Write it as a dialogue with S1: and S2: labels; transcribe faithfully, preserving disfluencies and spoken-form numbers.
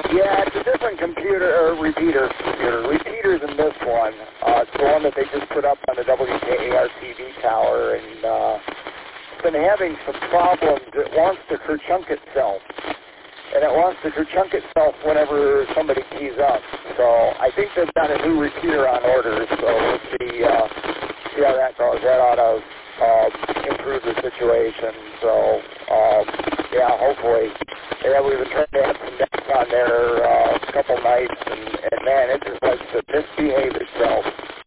S1: Yeah, it's a different computer, or repeater computer. Repeaters in this one. Uh, it's the one that they just put up on the W K A R T V tower, and uh, it's been having some problems. It wants to kerchunk itself, and it wants to kerchunk itself whenever somebody keys up. So I think they've got a new repeater on order, so we'll see, uh, see how that goes. That ought to uh, improve the situation. So, um, yeah, hopefully. Yeah, we've been trying to have some nets on there uh, a couple nights, and, and man, it just likes to misbehave itself.